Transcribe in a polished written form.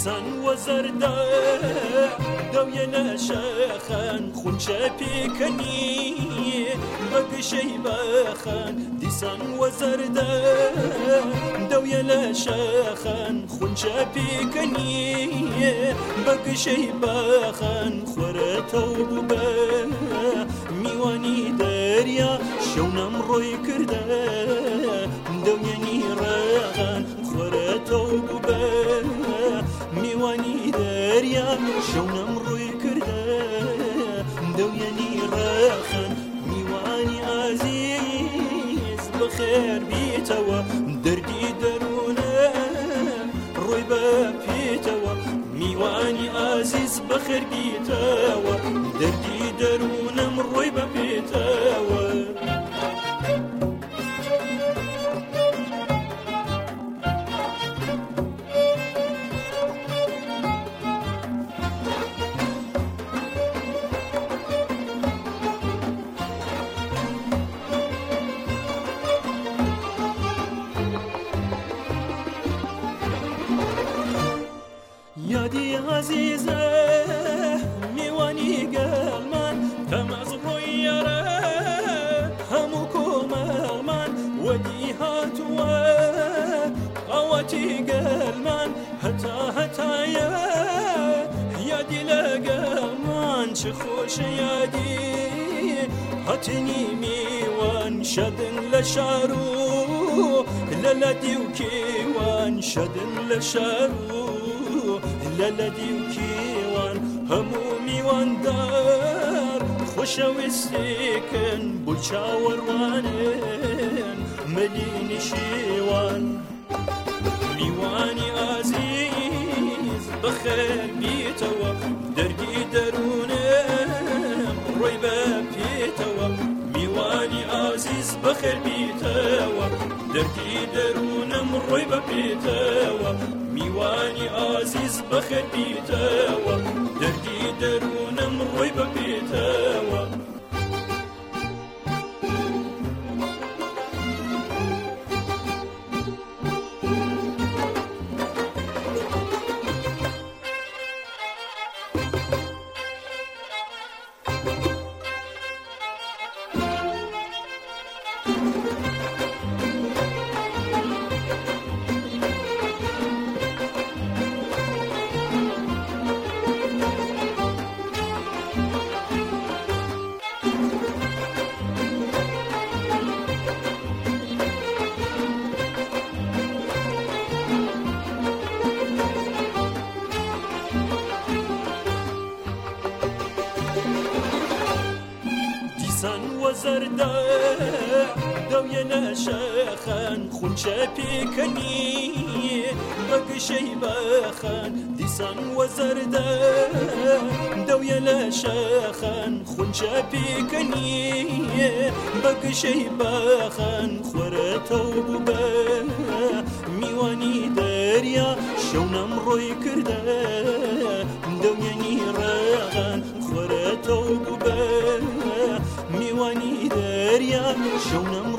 دیسان وەزەردە دەویە لە شەخەن خونچە پێکەنی بەگشەی بەخەن دیسان وەزەردە دەویە لە شەخەن خونچە پێکەنی بەگشەی بەخەن خۆرەتەو بووبە میوانی دەریا شەونەم ڕۆی کردە دەویەنی ڕەخەن خۆرەتەو بووبە میوانی دەریا شەونەم ڕۆی کردە دەویەنی ڕەخەن میوانی ئازیز بەخێر بیتەوە دەردی دەروونە ڕۆی بە پێیتەوە میوانی ئازیز بەخێر بیتەوە دەردی دەروونم ڕۆی بە پێیتەوە یادی عزیزە میوانی گەڵمان تەمەز ڕۆیەرە هەموو کۆمەڵمان وەدی هاتووە ئەوەتی گەڵمان هەتایە یادی لەگەڵمان چ خۆشە یادی هەتنی میوان شەدن لە شار و لەلەدی و کێوان شەدن لە شار و لەلەدی و کێوان هەموو میواندار خۆشەویستێکن بۆ چاوەڕوانن مەلینی شێوان میوانی ئازیز بەخێر بیتەوە دەردی دەروونم ڕۆی بە پێیتەوە میوانی ئازیز بەخێر بیتەوە دەردی دەروونم ڕۆی بە پێیتەوە میوانی ئازیز بەخێر بیتەوە دەردی دەروونم ڕۆی بە پێیتەوە دیسان وەزەردە دەویە لە شەخەن خونچە پێکەنی بەگشەی بەخەن دیسان وەزەردە دەویە لە شەخەن خونچە پێکەنی بەگشەی بەخەن خۆرەتەو بووبە میوانی دەریا شەونەم ڕۆی کردە دەویەنی ڕەخەن خۆرەتەو بووبە میوانی دەریا شەونەم